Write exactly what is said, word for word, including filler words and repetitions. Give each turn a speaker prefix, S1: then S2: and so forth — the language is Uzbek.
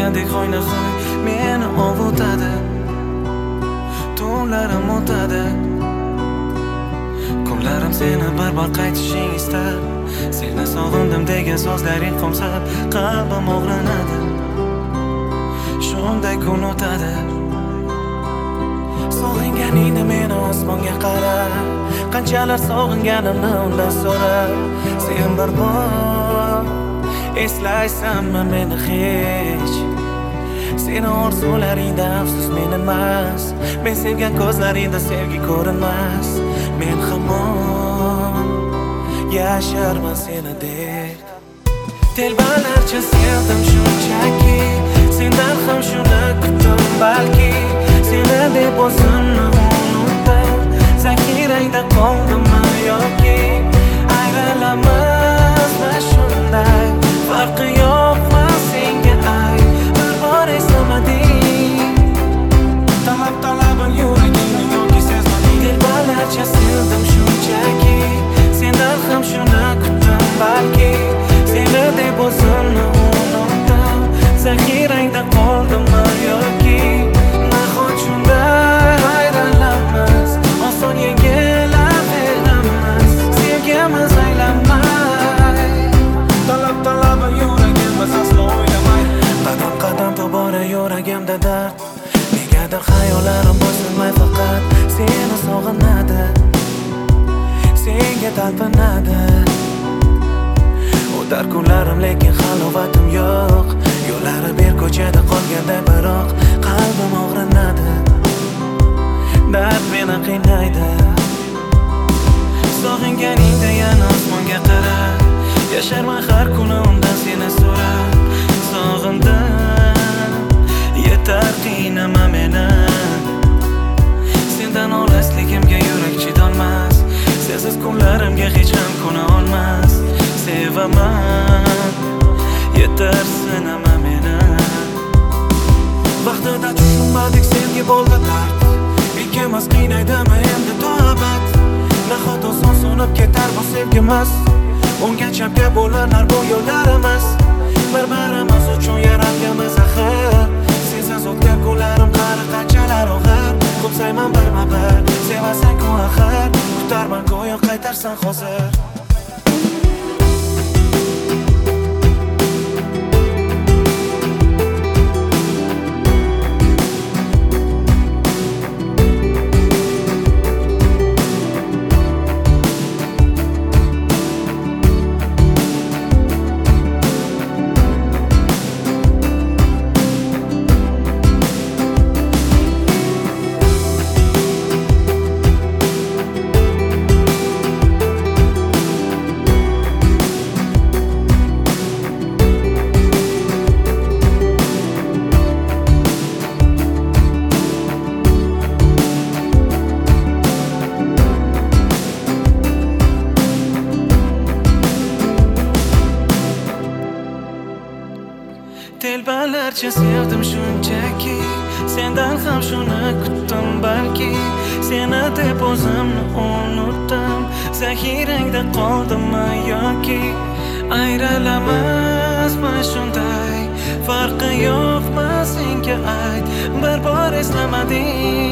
S1: degandek hoynahoy meni ovutadi. Tunlarim o'tadi, kunlarim seni bir bor qaytishing istab. Seni sog'indim degan so'zlaring qo'msab qalbim og'rinadi. Shunday kun o'tadi. Sog'inganingda meni osmonga qarab, qanchalar sog'inganimni undan so'rab. Sen bir bor eslaysanmi meni hech? Seni orzularingda afsus men emas, men sevgan ko'zlaringda sevgi ko'rinmas. Men hamon yasharman seni deb. Telbalarcha sevdim shunchaki, sendan ham shuni kutdim balki. Seni deb o'zimni unutdim, zaxirangda qoldimmi yoki ayrilamizmi shunday? Farqi yo'qmi senga ay, bir bor eslamading. Talab talabim yuragingni yoki sezmading. Telbalarcha sevdim shunchaki, sendan ham shuni kutdim balki. Seni deb o'zimni unutdim, zaxirangda qoldimmi yoki nahot shunday ayrilamiz, oson yengilaveramiz, sevgimiz aylanmay. Talab talabim yuragimiz aslo o'ylamay, qadam qadam tobora yuragimda dard. Negadir xayollarim bosilmay, faqat seni sog'inadi, senga talpinadi. O'tar kunlarim lekin halovatim yo'q, yo'llari ber ko'chada qolganda biroq qalbim og'rinadi, dard meni qiynaydi. Sog'inganingda yana osmonga qarab, yasharman har kuni undan seni so'rab. Sog'indim, yetar qiynama meni. Sendan olisligimga yurak chidolmas, sensiz kunlarimga hech ham ko'na olmas. Sevaman, yetar sinama meni. Vaqtida tushunmadik, sevgi bo'ldi dard. Ikkimiz qiynaydimi endi to abad? Nahot oson so'nib ketar bu sevgimiz, ungacha bo'linar bu yo'llarimiz. Bir-birimiz uchun yaratganmiz axir. Sensiz o'tgan kunlarim qari qanchalar og'ir. Ko'psayman birma-bir, sevasan-ku axir. Kutarman go'yo qaytarsan hozir. Telbalarcha sevdim shunchaki, sendan ham shuni kutdim balki. Seni deb o'zimni unutdim, zaxirangda qoldimmi yoki ayrilamizmi shunday? Farqi yo'qmi senga ayt, bir bor eslamading.